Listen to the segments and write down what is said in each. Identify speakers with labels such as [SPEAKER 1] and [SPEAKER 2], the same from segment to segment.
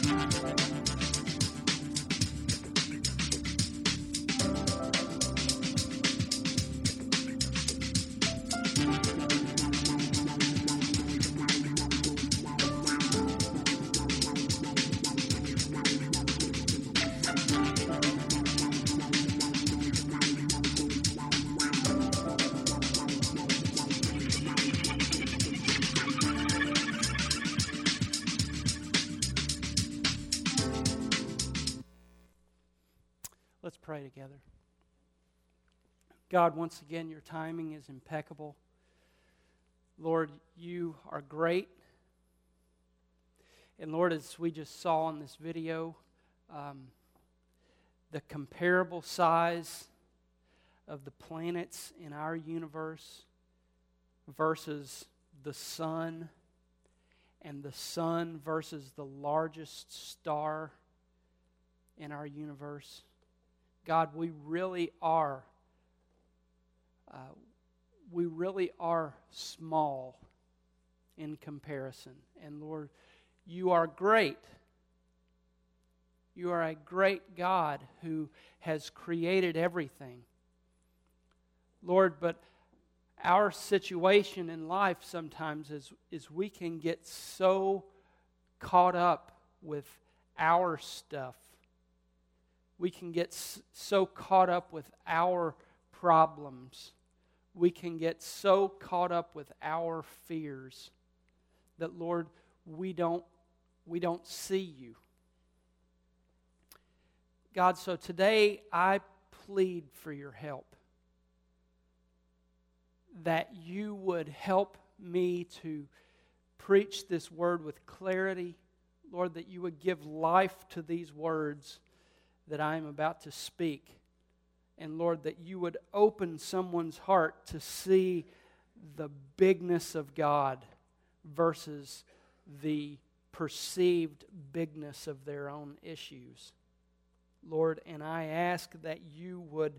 [SPEAKER 1] Let's pray together. God, once again, your timing is impeccable. Lord, you are great. And Lord, as we just saw in this video, the comparable size of the planets in our universe versus the sun, and the sun versus the largest star in our universe. God, we really are small in comparison. And Lord, you are great. You are a great God who has created everything. Lord, but our situation in life sometimes is we can get so caught up with our stuff. We can get so caught up with our problems. We can get so caught up with our fears that, Lord, we don't see you. God, so today I plead for your help, that you would help me to preach this word with clarity. Lord, that you would give life to these words that I am about to speak. And Lord, that you would open someone's heart to see the bigness of God versus the perceived bigness of their own issues. Lord, and I ask that you would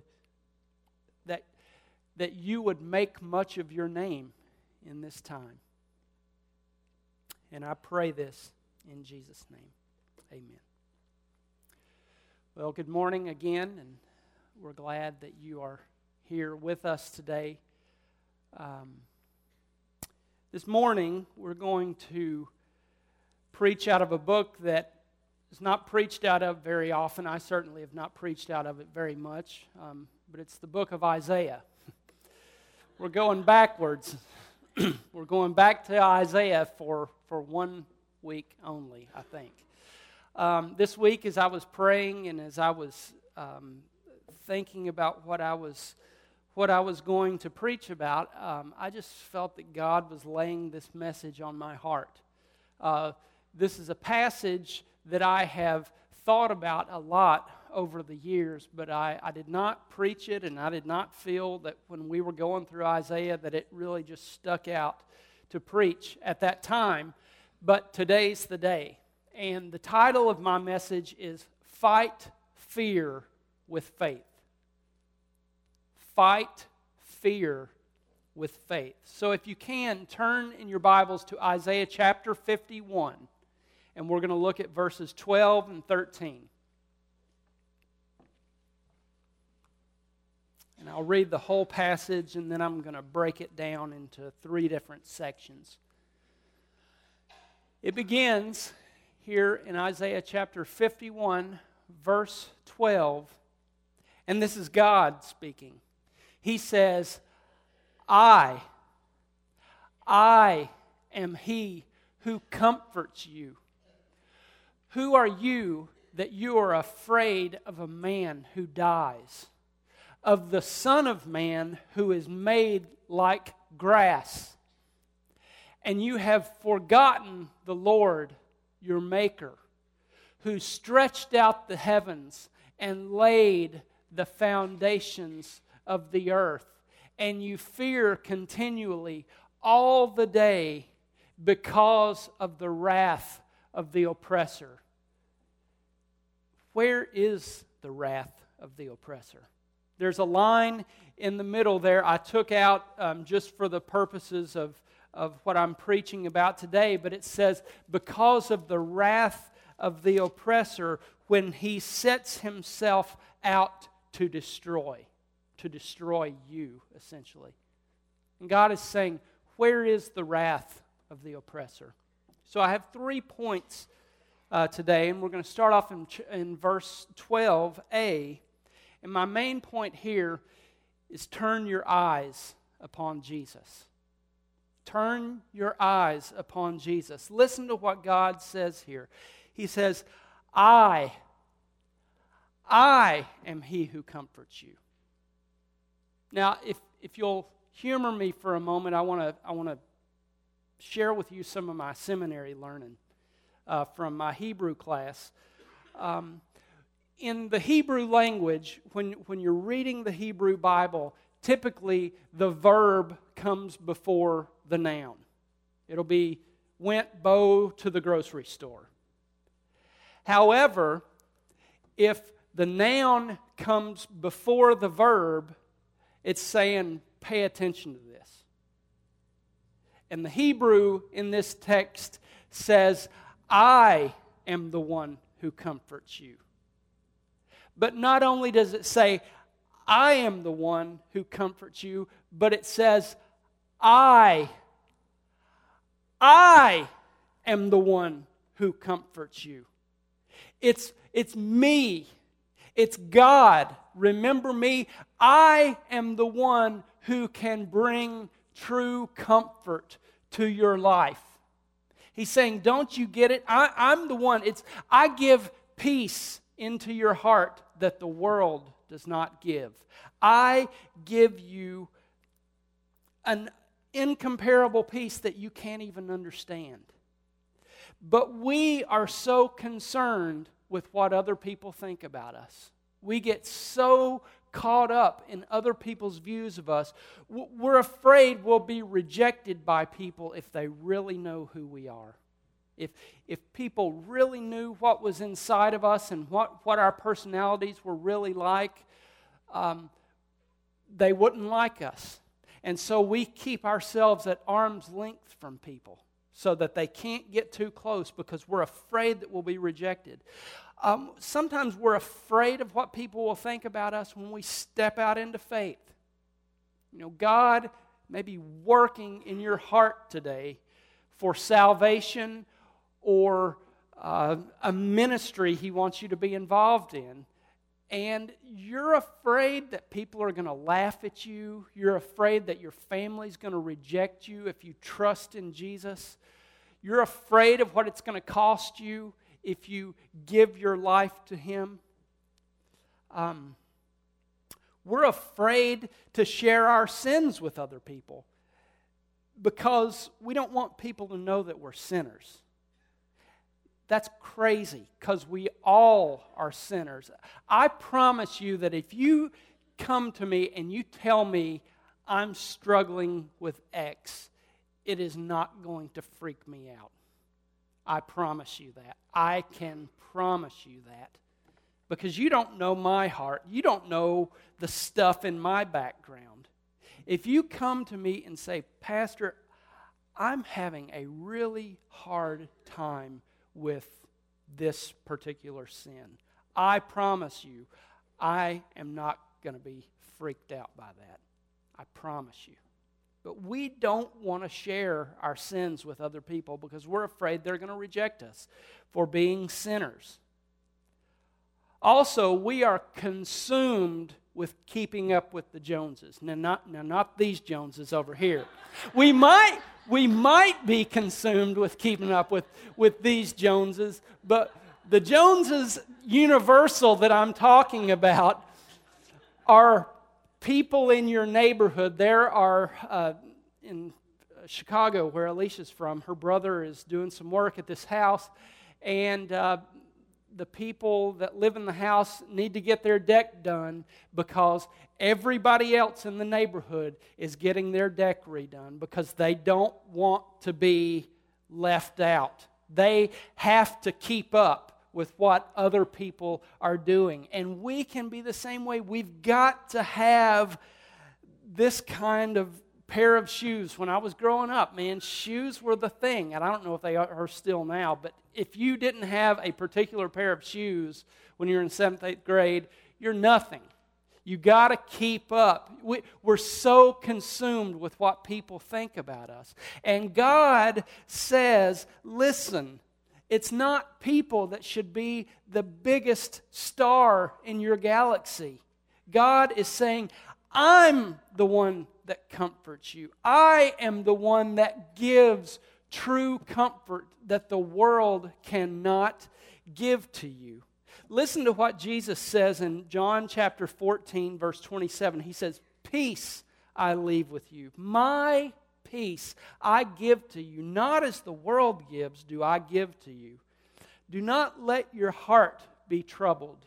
[SPEAKER 1] make much of your name in this time. And I pray this in Jesus' name. Amen. Well, good morning again, and we're glad that you are here with us today. This morning, we're going to preach out of a book that is not preached out of very often. I certainly have not preached out of it very much, but it's the book of Isaiah. We're going backwards. We're going back to Isaiah for 1 week only, I think. This week, as I was praying and as I was thinking about what I was going to preach about, I just felt that God was laying this message on my heart. This is a passage that I have thought about a lot over the years, but I did not preach it, and I did not feel that when we were going through Isaiah that it really just stuck out to preach at that time. But today's the day. And the title of my message is Fight Fear with Faith. Fight fear with faith. So if you can, turn in your Bibles to Isaiah chapter 51. And we're going to look at verses 12 and 13. And I'll read the whole passage, and then I'm going to break it down into 3 different sections. It begins here in Isaiah chapter 51, verse 12. And this is God speaking. He says, I am He who comforts you. Who are you that you are afraid of a man who dies, of the Son of Man who is made like grass? And you have forgotten the Lord your Maker, who stretched out the heavens and laid the foundations of the earth. And you fear continually all the day because of the wrath of the oppressor. Where is the wrath of the oppressor? There's a line in the middle there I took out just for the purposes of what I'm preaching about today, but it says, because of the wrath of the oppressor when he sets himself out to destroy you, essentially. And God is saying, where is the wrath of the oppressor? So I have 3 points today, and we're going to start off in verse 12a. And my main point here is turn your eyes upon Jesus. Turn your eyes upon Jesus. Listen to what God says here. He says, I am He who comforts you. Now, if you'll humor me for a moment, I want to share with you some of my seminary learning from my Hebrew class. In the Hebrew language, when you're reading the Hebrew Bible, typically the verb comes before the noun. It'll be, went Bo to the grocery store. However, if the noun comes before the verb, it's saying, pay attention to this. And the Hebrew in this text says, I am the one who comforts you. But not only does it say, I am the one who comforts you, but it says, I am the one who comforts you. It's me. It's God. Remember me. I am the one who can bring true comfort to your life. He's saying, don't you get it? I'm the one. I give peace into your heart that the world does not give. I give you an incomparable peace that you can't even understand. But we are so concerned with what other people think about us. We get so caught up in other people's views of us. We're afraid we'll be rejected by people if they really know who we are. If people really knew what was inside of us and what our personalities were really like, they wouldn't like us. And so we keep ourselves at arm's length from people so that they can't get too close because we're afraid that we'll be rejected. Sometimes we're afraid of what people will think about us when we step out into faith. You know, God may be working in your heart today for salvation or a ministry He wants you to be involved in. And you're afraid that people are going to laugh at you. You're afraid that your family's going to reject you if you trust in Jesus. You're afraid of what it's going to cost you if you give your life to Him. We're afraid to share our sins with other people because we don't want people to know that we're sinners. That's crazy because we all are sinners. I promise you that if you come to me and you tell me I'm struggling with X, it is not going to freak me out. I promise you that. I can promise you that. Because you don't know my heart. You don't know the stuff in my background. If you come to me and say, Pastor, I'm having a really hard time with this particular sin, I promise you, I am not going to be freaked out by that. I promise you. But we don't want to share our sins with other people because we're afraid they're going to reject us for being sinners. Also, we are consumed with keeping up with the Joneses. Now, not these Joneses over here. We might be consumed with keeping up with these Joneses, but the Joneses universal that I'm talking about are people in your neighborhood. There are, in Chicago, where Alicia's from, her brother is doing some work at this house, and the people that live in the house need to get their deck done because everybody else in the neighborhood is getting their deck redone because they don't want to be left out. They have to keep up with what other people are doing. And we can be the same way. We've got to have this kind of pair of shoes. When I was growing up, man, shoes were the thing. And I don't know if they are still now, but if you didn't have a particular pair of shoes when you're in 7th, 8th grade, you're nothing. You got to keep up. We're so consumed with what people think about us. And God says, listen, it's not people that should be the biggest star in your galaxy. God is saying, I'm the one that comforts you. I am the one that gives true comfort that the world cannot give to you. Listen to what Jesus says in John chapter 14, verse 27. He says, peace I leave with you. My peace I give to you. Not as the world gives do I give to you. Do not let your heart be troubled,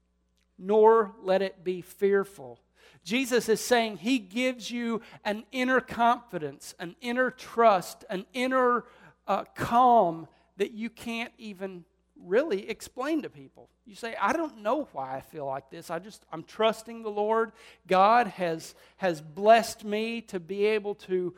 [SPEAKER 1] nor let it be fearful. Jesus is saying He gives you an inner confidence, an inner trust, an inner calm that you can't even really explain to people. You say, I don't know why I feel like this. I'm trusting the Lord. God has blessed me to be able to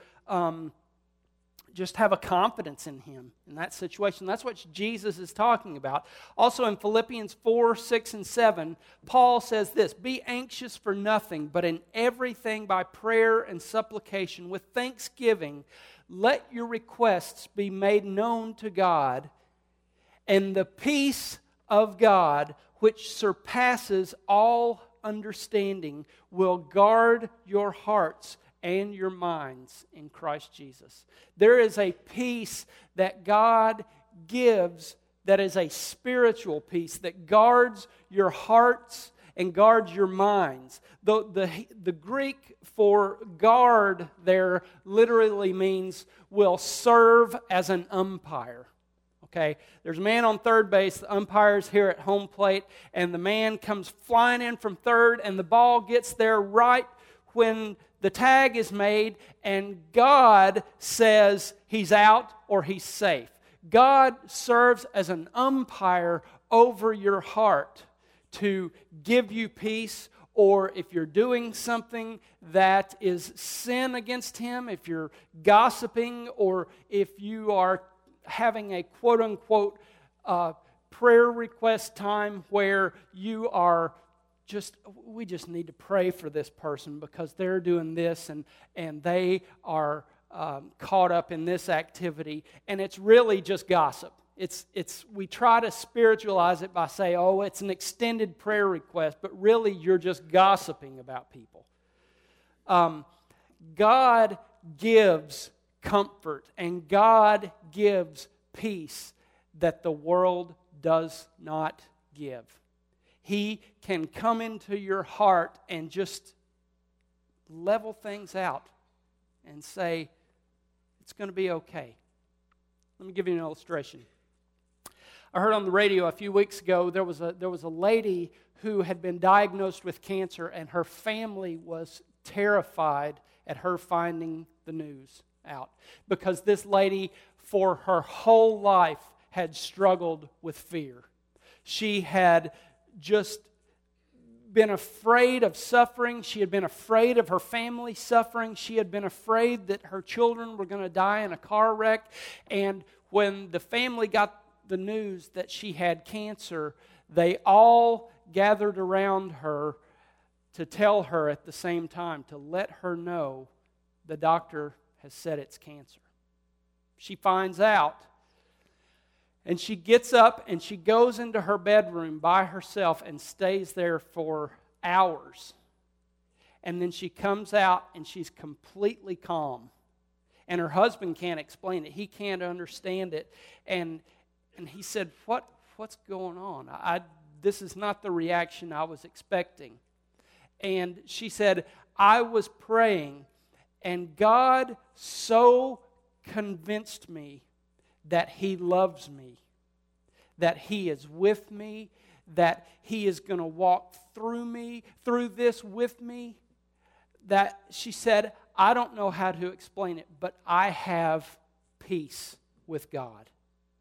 [SPEAKER 1] just have a confidence in Him in that situation. That's what Jesus is talking about. Also in Philippians 4, 6, and 7, Paul says this, be anxious for nothing, but in everything by prayer and supplication with thanksgiving, let your requests be made known to God, and the peace of God, which surpasses all understanding, will guard your hearts and your minds in Christ Jesus. There is a peace that God gives that is a spiritual peace that guards your hearts and guards your minds. The Greek for guard there literally means will serve as an umpire. Okay, there's a man on third base, the umpire's here at home plate, and the man comes flying in from third, and the ball gets there right when the tag is made, and God says he's out or he's safe. God serves as an umpire over your heart to give you peace, or if you're doing something that is sin against Him, if you're gossiping, or if you are having a quote-unquote prayer request time where you are we just need to pray for this person because they're doing this and they are caught up in this activity, and it's really just gossip. We try to spiritualize it by saying, oh, it's an extended prayer request, but really you're just gossiping about people. God gives comfort and God gives peace that the world does not give. He can come into your heart and just level things out and say, it's going to be okay. Let me give you an illustration. I heard on the radio a few weeks ago there was a lady who had been diagnosed with cancer, and her family was terrified at her finding the news out because this lady for her whole life had struggled with fear. She had just been afraid of suffering. She had been afraid of her family suffering. She had been afraid that her children were going to die in a car wreck. And when the family got the news that she had cancer, they all gathered around her to tell her at the same time, to let her know the doctor has said it's cancer. She finds out, and she gets up and she goes into her bedroom by herself and stays there for hours. And then she comes out and she's completely calm. And her husband can't explain it. He can't understand it. And he said, what's going on? This is not the reaction I was expecting. And she said, I was praying, and God so convinced me that He loves me, that He is with me, that He is going to walk through this with me, that she said, I don't know how to explain it, but I have peace with God.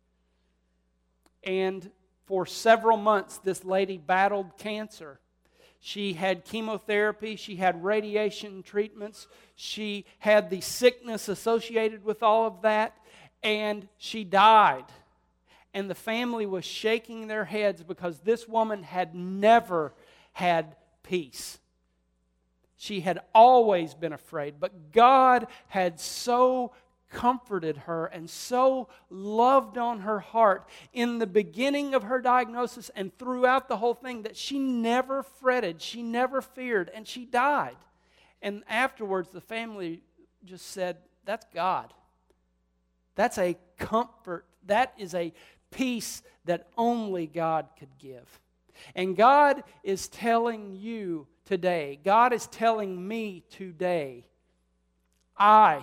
[SPEAKER 1] And for several months, this lady battled cancer. She had chemotherapy. She had radiation treatments. She had the sickness associated with all of that. And she died. And the family was shaking their heads because this woman had never had peace. She had always been afraid. But God had so comforted her and so loved on her heart in the beginning of her diagnosis and throughout the whole thing that she never fretted, she never feared, and she died. And afterwards, the family just said, that's God. That's a comfort. That is a peace that only God could give. And God is telling you today, God is telling me today, I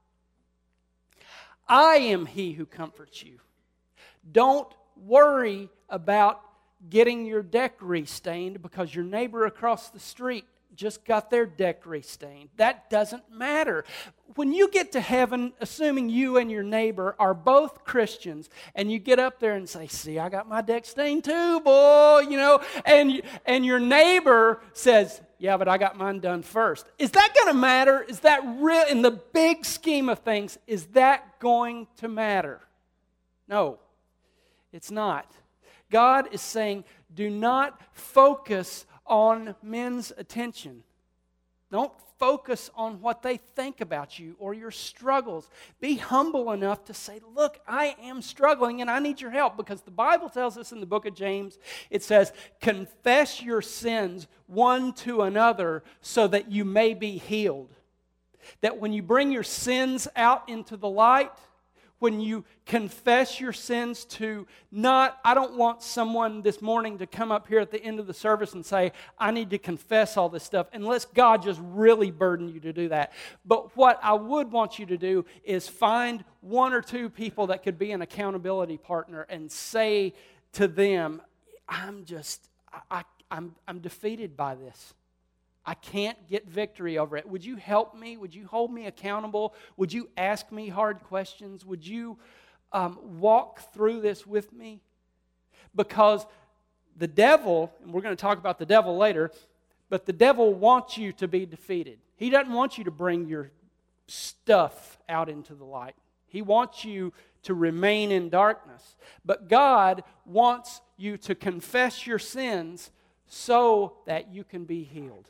[SPEAKER 1] am He who comforts you. Don't worry about getting your deck restained because your neighbor across the street just got their deck restained. That doesn't matter. When you get to heaven, assuming you and your neighbor are both Christians, and you get up there and say, see, I got my deck stained too, boy, and your neighbor says, yeah, but I got mine done first. Is that going to matter? Is that real? In the big scheme of things, is that going to matter? No, it's not. God is saying, do not focus on men's attention. Don't focus on what they think about you or your struggles. Be humble enough to say, look, I am struggling and I need your help, because the Bible tells us in the book of James, it says, confess your sins one to another so that you may be healed. That when you bring your sins out into the light, when you confess your sins I don't want someone this morning to come up here at the end of the service and say, I need to confess all this stuff, unless God just really burden you to do that. But what I would want you to do is find one or two people that could be an accountability partner and say to them, I'm defeated by this. I can't get victory over it. Would you help me? Would you hold me accountable? Would you ask me hard questions? Would you walk through this with me? Because the devil, and we're going to talk about the devil later, but the devil wants you to be defeated. He doesn't want you to bring your stuff out into the light. He wants you to remain in darkness. But God wants you to confess your sins so that you can be healed.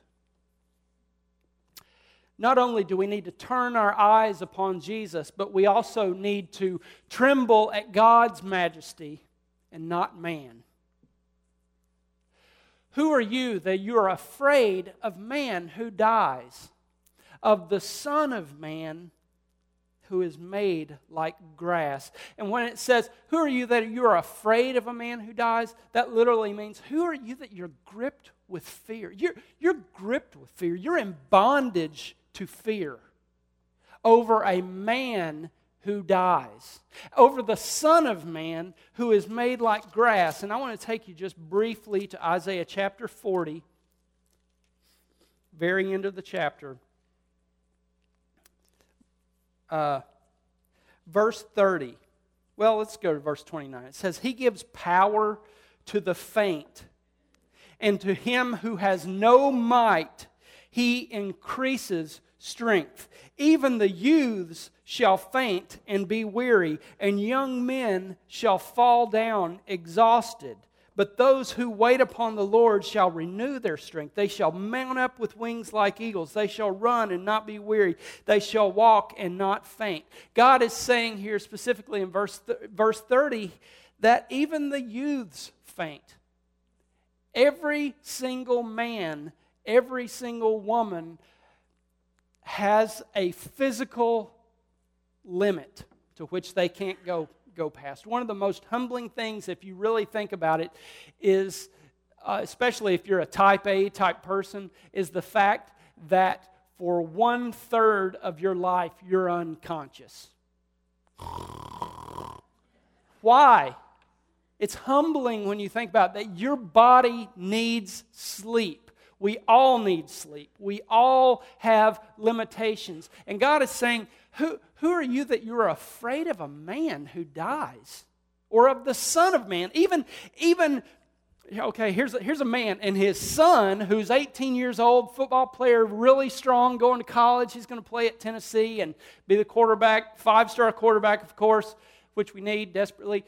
[SPEAKER 1] Not only do we need to turn our eyes upon Jesus, but we also need to tremble at God's majesty and not man. Who are you that you are afraid of man who dies, of the Son of Man who is made like grass? And when it says, who are you that you are afraid of a man who dies, that literally means, who are you that you're gripped with fear? You're gripped with fear. You're in bondage to fear over a man who dies, over the Son of Man who is made like grass. And I want to take you just briefly to Isaiah chapter 40, very end of the chapter. Verse 30. Well, let's go to verse 29. It says, He gives power to the faint, and to him who has no might, He increases strength. Even the youths shall faint and be weary, and young men shall fall down exhausted. But those who wait upon the Lord shall renew their strength. They shall mount up with wings like eagles. They shall run and not be weary. They shall walk and not faint. God is saying here specifically in verse 30 that even the youths faint. Every single man, every single woman has a physical limit to which they can't go past. One of the most humbling things, if you really think about it, is, especially if you're a type A type person, is the fact that for 1/3 of your life, you're unconscious. Why? It's humbling when you think about that your body needs sleep. We all need sleep. We all have limitations. And God is saying, who are you that you're afraid of a man who dies? Or of the Son of Man? Even Okay, here's a man, and his son, who's 18 years old, football player, really strong, going to college. He's going to play at Tennessee and be the quarterback, 5-star quarterback, of course, which we need desperately.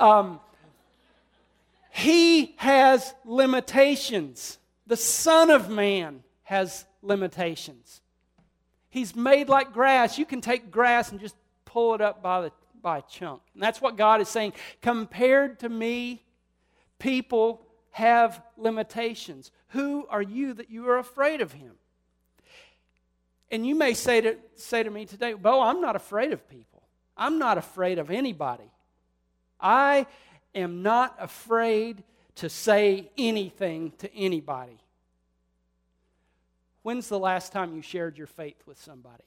[SPEAKER 1] He has limitations. The Son of Man has limitations. He's made like grass. You can take grass and just pull it up by a chunk. And that's what God is saying. Compared to me, people have limitations. Who are you that you are afraid of him? And you may say to me today, Bo, I'm not afraid of people. I'm not afraid of anybody. I am not afraid to say anything to anybody. When's the last time you shared your faith with somebody?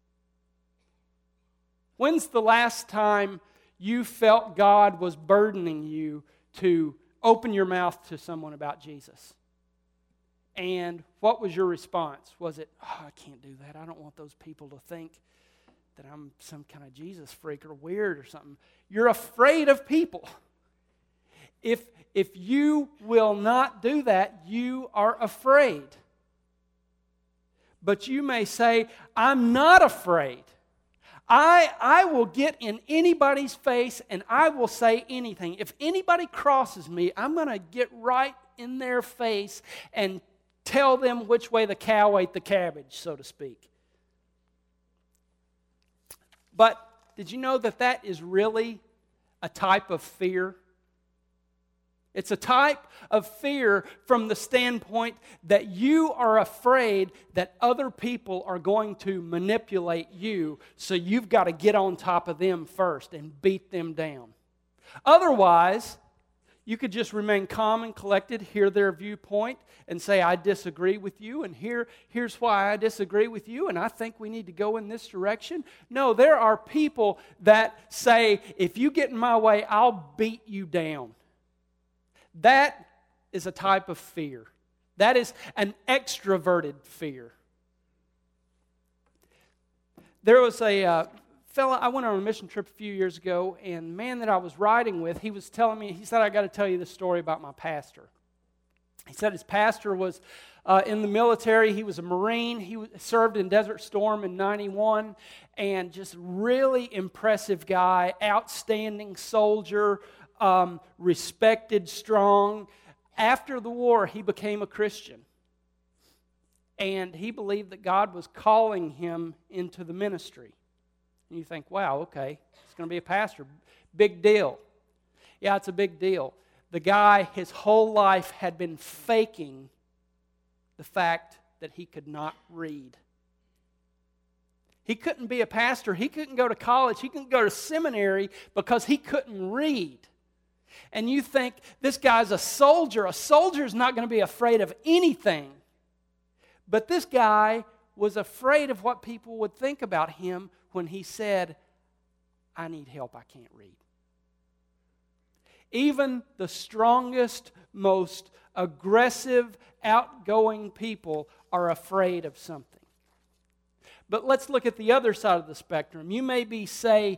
[SPEAKER 1] When's the last time you felt God was burdening you to open your mouth to someone about Jesus? And what was your response? Was it, I can't do that. I don't want those people to think that I'm some kind of Jesus freak or weird or something. You're afraid of people. If you will not do that, you are afraid. But you may say, I'm not afraid. I will get in anybody's face and I will say anything. If anybody crosses me, I'm going to get right in their face and tell them which way the cow ate the cabbage, so to speak. But did you know that is really a type of fear? It's a type of fear from the standpoint that you are afraid that other people are going to manipulate you, so you've got to get on top of them first and beat them down. Otherwise, you could just remain calm and collected, hear their viewpoint, and say, I disagree with you, and here's why I disagree with you, and I think we need to go in this direction. No, there are people that say, if you get in my way, I'll beat you down. That is a type of fear. That is an extroverted fear. There was a fella, I went on a mission trip a few years ago, and the man that I was riding with, he was telling me, he said, I got to tell you this story about my pastor. He said his pastor was in the military. He was a Marine. He served in Desert Storm in 91, and just really impressive guy, outstanding soldier, respected, strong. After the war, he became a Christian. And he believed that God was calling him into the ministry. And you think, wow, okay, he's going to be a pastor. Big deal. Yeah, it's a big deal. The guy, his whole life, had been faking the fact that he could not read. He couldn't be a pastor. He couldn't go to college. He couldn't go to seminary because he couldn't read. And you think, this guy's a soldier. A soldier's not going to be afraid of anything. But this guy was afraid of what people would think about him when he said, I need help, I can't read. Even the strongest, most aggressive, outgoing people are afraid of something. But let's look at the other side of the spectrum. You may say,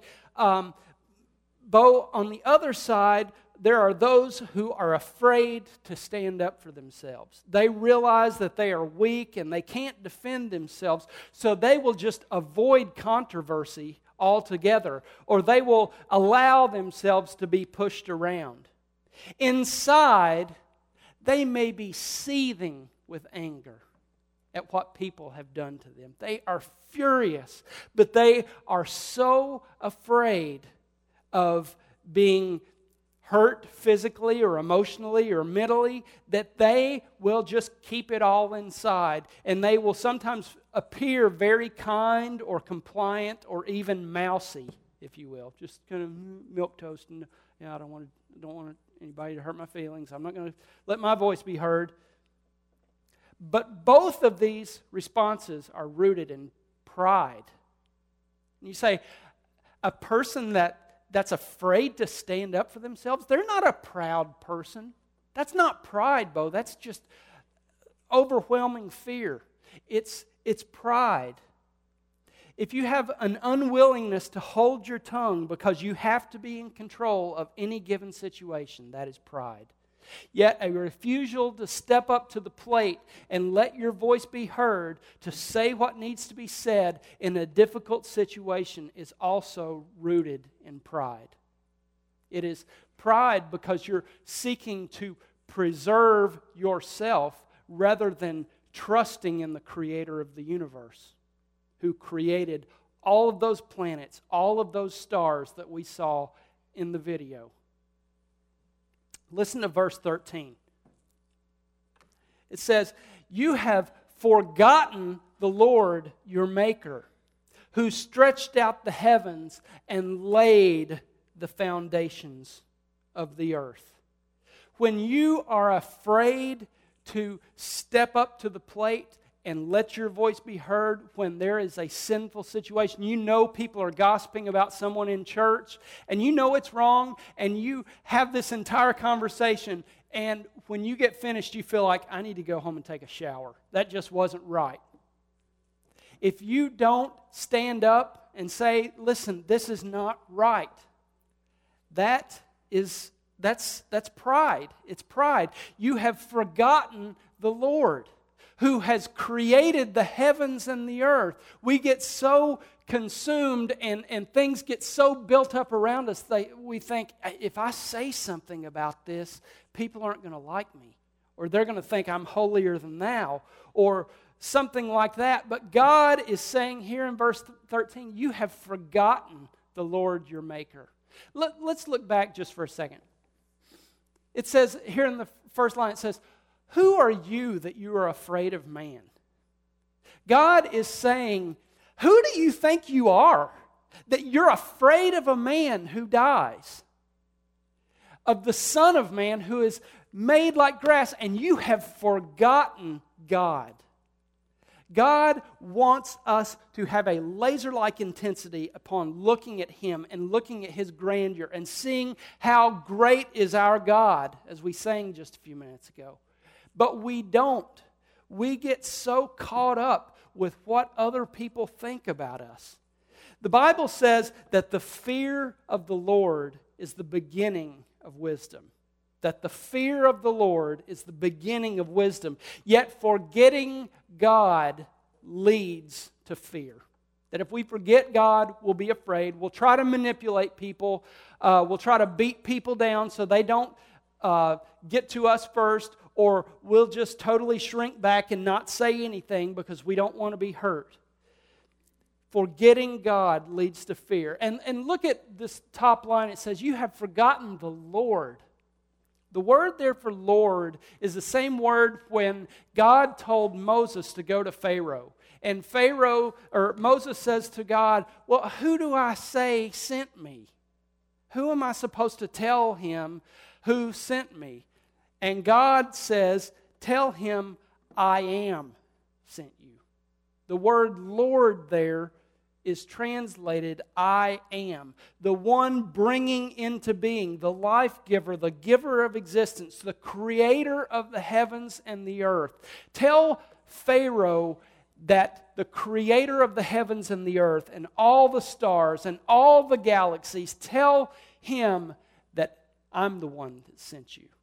[SPEAKER 1] Bo, on the other side, there are those who are afraid to stand up for themselves. They realize that they are weak and they can't defend themselves, so they will just avoid controversy altogether, or they will allow themselves to be pushed around. Inside, they may be seething with anger at what people have done to them. They are furious, but they are so afraid of being hurt physically or emotionally or mentally that they will just keep it all inside, and they will sometimes appear very kind or compliant or even mousy, if you will, just kind of milquetoast and I don't want anybody to hurt my feelings. I'm not going to let my voice be heard. But both of these responses are rooted in pride. And you say, a person that's afraid to stand up for themselves, they're not a proud person. That's not pride, Bo. That's just overwhelming fear. It's pride. If you have an unwillingness to hold your tongue because you have to be in control of any given situation, that is pride. Yet a refusal to step up to the plate and let your voice be heard, to say what needs to be said in a difficult situation, is also rooted in pride. It is pride because you're seeking to preserve yourself rather than trusting in the Creator of the universe, who created all of those planets, all of those stars that we saw in the video. Listen to verse 13. It says, "You have forgotten the Lord your Maker, who stretched out the heavens and laid the foundations of the earth." When you are afraid to step up to the plate and let your voice be heard when there is a sinful situation, you know people are gossiping about someone in church, and you know it's wrong, and you have this entire conversation, and when you get finished, you feel like, I need to go home and take a shower. That just wasn't right. If you don't stand up and say, listen, this is not right, that's pride. It's pride. You have forgotten the Lord, who has created the heavens and the earth. We get so consumed and things get so built up around us, we think, if I say something about this, people aren't going to like me, or they're going to think I'm holier than thou, or something like that. But God is saying here in verse 13, you have forgotten the Lord your Maker. Let's look back just for a second. It says here in the first line, it says, "Who are you that you are afraid of man?" God is saying, who do you think you are that you're afraid of a man who dies? Of the Son of Man who is made like grass, and you have forgotten God. God wants us to have a laser-like intensity upon looking at Him and looking at His grandeur and seeing how great is our God, as we sang just a few minutes ago. But we don't. We get so caught up with what other people think about us. The Bible says that the fear of the Lord is the beginning of wisdom. That the fear of the Lord is the beginning of wisdom. Yet forgetting God leads to fear. That if we forget God, we'll be afraid. We'll try to manipulate people. We'll try to beat people down so they don't get to us first. Or we'll just totally shrink back and not say anything because we don't want to be hurt. Forgetting God leads to fear. And look at this top line. It says, you have forgotten the Lord. The word there for Lord is the same word when God told Moses to go to Pharaoh. And Moses says to God, well, who do I say sent me? Who am I supposed to tell him who sent me? And God says, tell him I am sent you. The word Lord there is translated I am, the one bringing into being, the life giver, the giver of existence, the creator of the heavens and the earth. Tell Pharaoh that the creator of the heavens and the earth and all the stars and all the galaxies, tell him that I'm the one that sent you.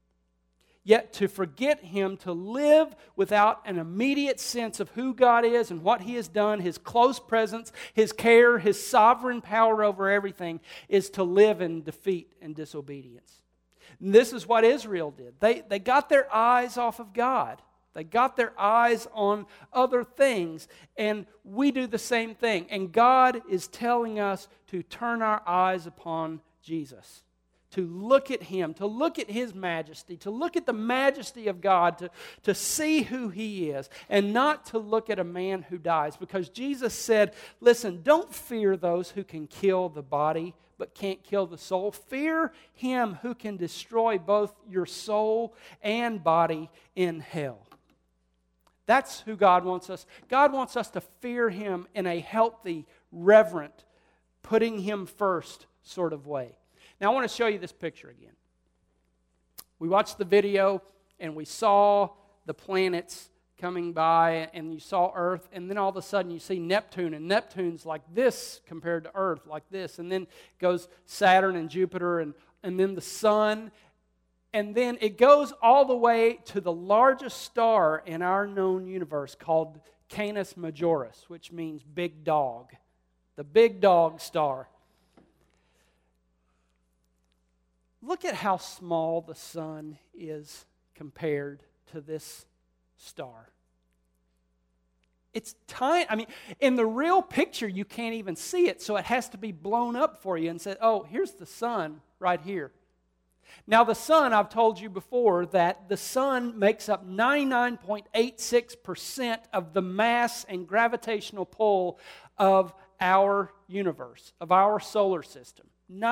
[SPEAKER 1] Yet to forget Him, to live without an immediate sense of who God is and what He has done, His close presence, His care, His sovereign power over everything, is to live in defeat and disobedience. And this is what Israel did. They got their eyes off of God. They got their eyes on other things, and we do the same thing. And God is telling us to turn our eyes upon Jesus. To look at Him, to look at His majesty, to look at the majesty of God, to see who He is, and not to look at a man who dies. Because Jesus said, listen, don't fear those who can kill the body, but can't kill the soul. Fear Him who can destroy both your soul and body in hell. That's who God wants us. God wants us to fear Him in a healthy, reverent, putting Him first sort of way. Now, I want to show you this picture again. We watched the video, and we saw the planets coming by, and you saw Earth, and then all of a sudden you see Neptune, and Neptune's like this compared to Earth, like this, and then goes Saturn and Jupiter, and then the Sun, And then it goes all the way to the largest star in our known universe called Canis Majoris, which means big dog. The big dog star. Look at how small the sun is compared to this star. It's tiny. I mean, in the real picture, you can't even see it, so it has to be blown up for you and said, oh, here's the sun right here. Now, the sun, I've told you before that the sun makes up 99.86% of the mass and gravitational pull of our universe, of our solar system.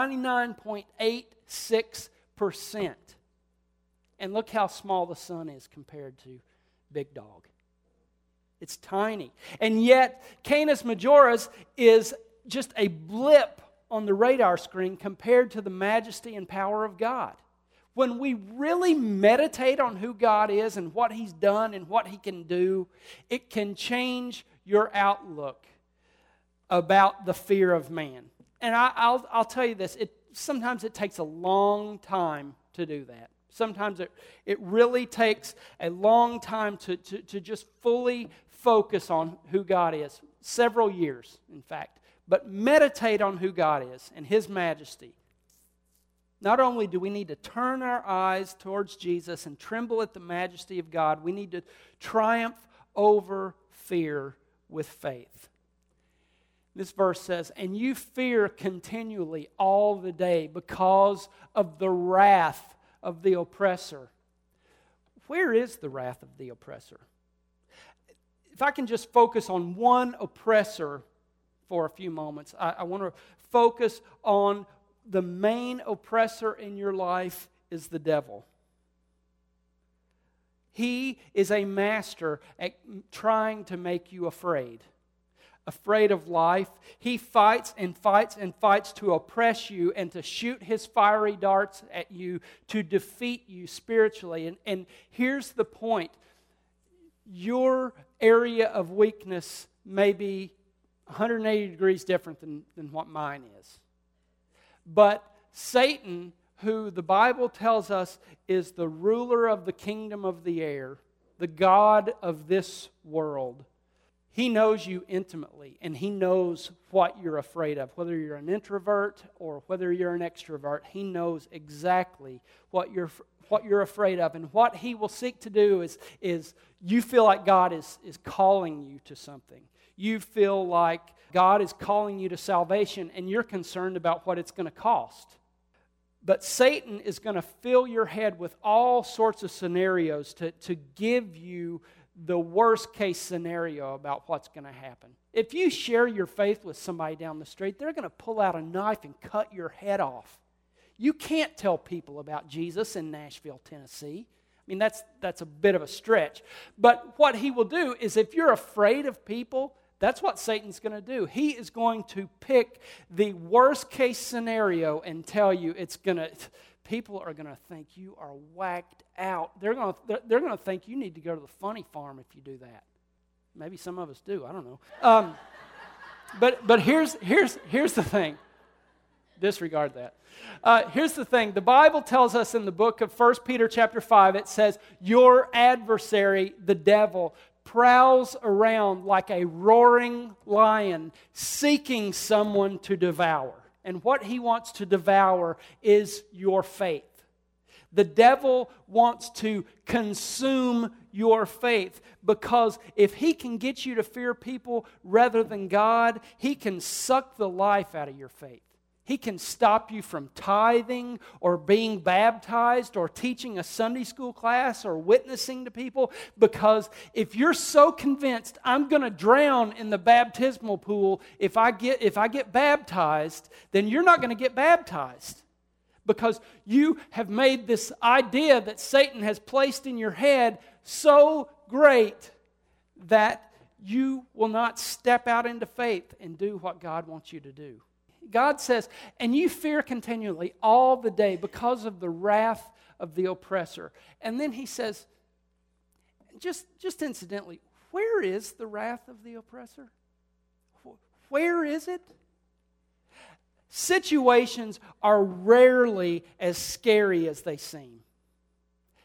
[SPEAKER 1] 99.86%. And look how small the sun is compared to Big Dog. It's tiny. And yet, Canis Majoris is just a blip on the radar screen compared to the majesty and power of God. When we really meditate on who God is and what He's done and what He can do, it can change your outlook about the fear of man. And I'll tell you this, sometimes it takes a long time to do that. Sometimes it really takes a long time to just fully focus on who God is. Several years, in fact. But meditate on who God is and His majesty. Not only do we need to turn our eyes towards Jesus and tremble at the majesty of God, we need to triumph over fear with faith. This verse says, and you fear continually all the day because of the wrath of the oppressor. Where is the wrath of the oppressor? If I can just focus on one oppressor for a few moments, I want to focus on the main oppressor in your life is the devil. He is a master at trying to make you afraid of life. He fights and fights and fights to oppress you and to shoot his fiery darts at you to defeat you spiritually. And here's the point. Your area of weakness may be 180 degrees different than what mine is. But Satan, who the Bible tells us is the ruler of the kingdom of the air, the god of this world, he knows you intimately, and he knows what you're afraid of. Whether you're an introvert or whether you're an extrovert, he knows exactly what you're afraid of. And what he will seek to do is you feel like God is calling you to something. You feel like God is calling you to salvation, and you're concerned about what it's going to cost. But Satan is going to fill your head with all sorts of scenarios to give you the worst case scenario about what's going to happen. If you share your faith with somebody down the street, they're going to pull out a knife and cut your head off. You can't tell people about Jesus in Nashville, Tennessee. I mean, that's a bit of a stretch. But what he will do is if you're afraid of people, that's what Satan's going to do. He is going to pick the worst case scenario and tell you people are going to think you are whacked out. They're going to think you need to go to the funny farm if you do that. Maybe some of us do. I don't know. But here's the thing. Disregard that. Here's the thing. The Bible tells us in the book of 1 Peter chapter 5, it says, your adversary, the devil, prowls around like a roaring lion, seeking someone to devour. And what he wants to devour is your faith. The devil wants to consume your faith because if he can get you to fear people rather than God, he can suck the life out of your faith. He can stop you from tithing or being baptized or teaching a Sunday school class or witnessing to people, because if you're so convinced I'm going to drown in the baptismal pool if I get baptized, then you're not going to get baptized, because you have made this idea that Satan has placed in your head so great that you will not step out into faith and do what God wants you to do. God says, and you fear continually all the day because of the wrath of the oppressor. And then he says, just incidentally, where is the wrath of the oppressor? Where is it? Situations are rarely as scary as they seem.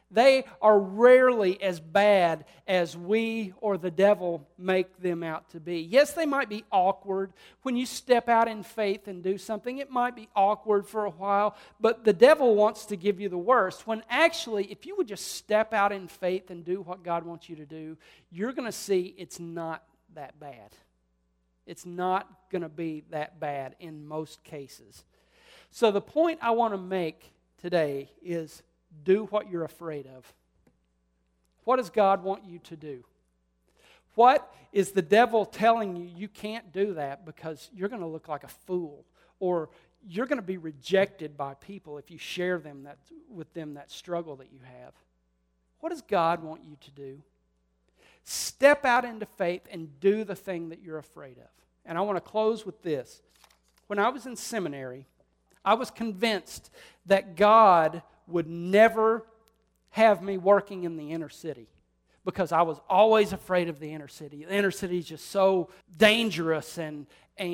[SPEAKER 1] They are rarely as bad as we or the devil make them out to be. Yes, they might be awkward. When you step out in faith and do something, it might be awkward for a while, but the devil wants to give you the worst. When actually, if you would just step out in faith and do what God wants you to do, you're going to see it's not that bad. It's not going to be that bad in most cases. So the point I want to make today is do what you're afraid of. What does God want you to do? What is the devil telling you you can't do that because you're going to look like a fool, or you're going to be rejected by people if you share with them that struggle that you have? What does God want you to do? Step out into faith and do the thing that you're afraid of. And I want to close with this. When I was in seminary, I was convinced that God would never have me working in the inner city because I was always afraid of the inner city. The inner city is just so dangerous, and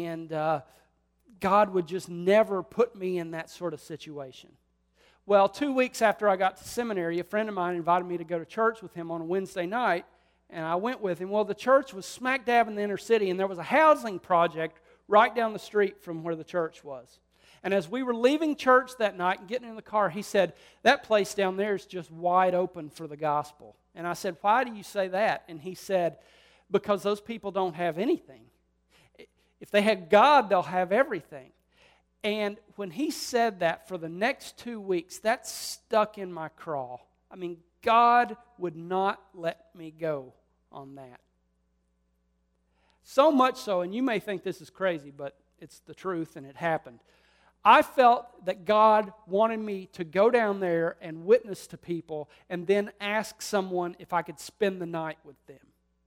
[SPEAKER 1] God would just never put me in that sort of situation. Well, 2 weeks after I got to seminary, a friend of mine invited me to go to church with him on a Wednesday night, and I went with him. Well, the church was smack dab in the inner city, and there was a housing project right down the street from where the church was. And as we were leaving church that night and getting in the car, he said, that place down there is just wide open for the gospel. And I said, why do you say that? And he said, because those people don't have anything. If they had God, they'll have everything. And when he said that, for the next 2 weeks, that stuck in my craw. I mean, God would not let me go on that. So much so, and you may think this is crazy, but it's the truth and it happened. I felt that God wanted me to go down there and witness to people and then ask someone if I could spend the night with them.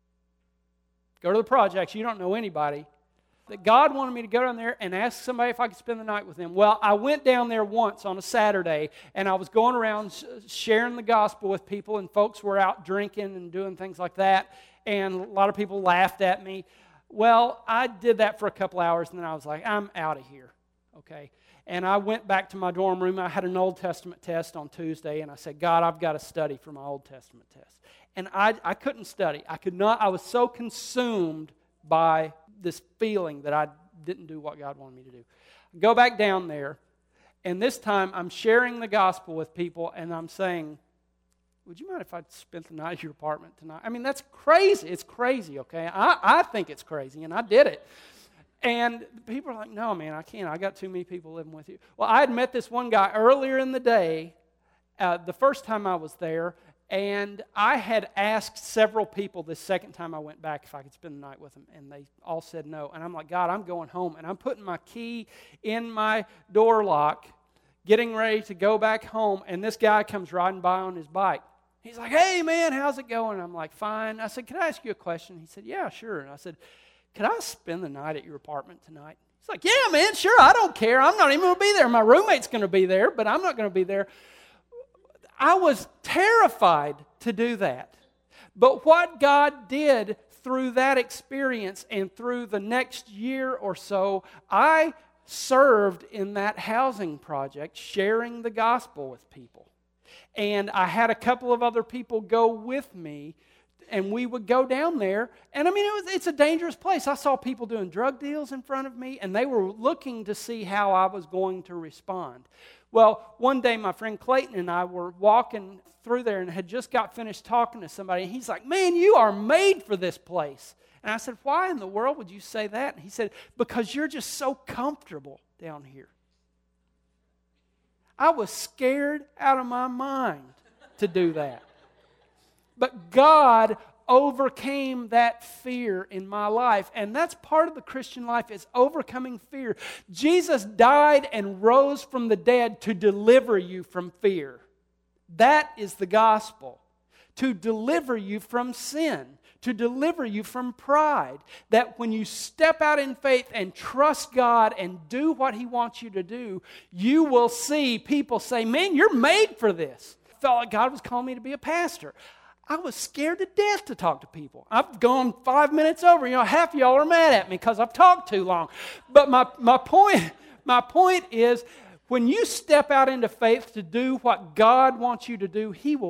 [SPEAKER 1] Go to the projects, you don't know anybody. That God wanted me to go down there and ask somebody if I could spend the night with them. Well, I went down there once on a Saturday, and I was going around sharing the gospel with people, and folks were out drinking and doing things like that, and a lot of people laughed at me. Well, I did that for a couple hours, and then I was like, I'm out of here, okay? And I went back to my dorm room. I had an Old Testament test on Tuesday, and I said, God, I've got to study for my Old Testament test. And I couldn't study. I could not. I was so consumed by this feeling that I didn't do what God wanted me to do. I go back down there, and this time I'm sharing the gospel with people, and I'm saying, would you mind if I spent the night at your apartment tonight? I mean, that's crazy. It's crazy, okay? I think it's crazy, and I did it. And people are like, no, man, I can't. I got too many people living with you. Well, I had met this one guy earlier in the day, the first time I was there, and I had asked several people this second time I went back if I could spend the night with them, and they all said no. And I'm like, God, I'm going home. And I'm putting my key in my door lock, getting ready to go back home, and this guy comes riding by on his bike. He's like, hey, man, how's it going? I'm like, fine. I said, can I ask you a question? He said, yeah, sure. And I said, could I spend the night at your apartment tonight? He's like, yeah, man, sure, I don't care. I'm not even going to be there. My roommate's going to be there, but I'm not going to be there. I was terrified to do that. But what God did through that experience and through the next year or so, I served in that housing project, sharing the gospel with people. And I had a couple of other people go with me, and we would go down there. And I mean, it's a dangerous place. I saw people doing drug deals in front of me, and they were looking to see how I was going to respond. Well, one day my friend Clayton and I were walking through there and had just got finished talking to somebody. And he's like, man, you are made for this place. And I said, why in the world would you say that? And he said, because you're just so comfortable down here. I was scared out of my mind to do that. But God overcame that fear in my life. And that's part of the Christian life, is overcoming fear. Jesus died and rose from the dead to deliver you from fear. That is the gospel. To deliver you from sin. To deliver you from pride. That when you step out in faith and trust God and do what He wants you to do, you will see people say, man, you're made for this. I felt like God was calling me to be a pastor. I was scared to death to talk to people. I've gone 5 minutes over. Half of y'all are mad at me because I've talked too long. But my point is, when you step out into faith to do what God wants you to do, He will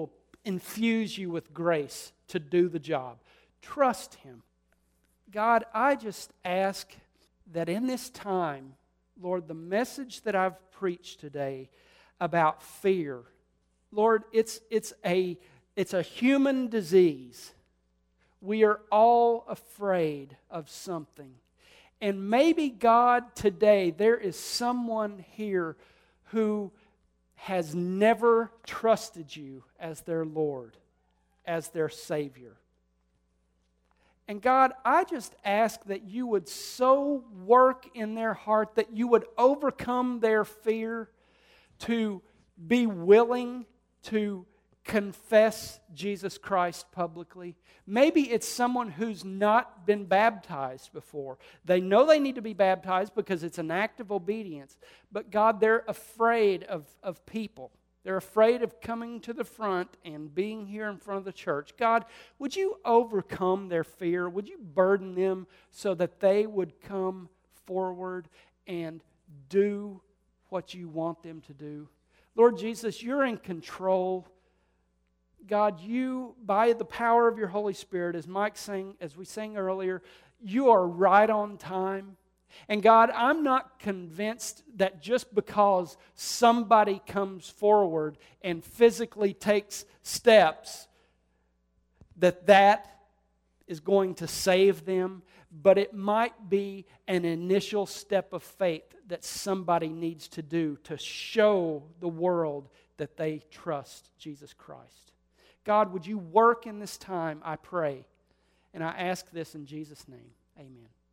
[SPEAKER 1] infuse you with grace to do the job. Trust Him. God, I just ask that in this time, Lord, the message that I've preached today about fear, Lord, it's a human disease. We are all afraid of something. And maybe, God, today there is someone here who has never trusted you as their Lord, as their Savior. And God, I just ask that you would so work in their heart, that you would overcome their fear to be willing to confess Jesus Christ publicly. Maybe it's someone who's not been baptized before. They know they need to be baptized because it's an act of obedience. But God, they're afraid of people. They're afraid of coming to the front and being here in front of the church. God, would you overcome their fear? Would you burden them so that they would come forward and do what you want them to do? Lord Jesus, you're in control. God, you, by the power of your Holy Spirit, as we sang earlier, you are right on time. And God, I'm not convinced that just because somebody comes forward and physically takes steps, that is going to save them. But it might be an initial step of faith that somebody needs to do to show the world that they trust Jesus Christ. God, would you work in this time, I pray. And I ask this in Jesus' name. Amen.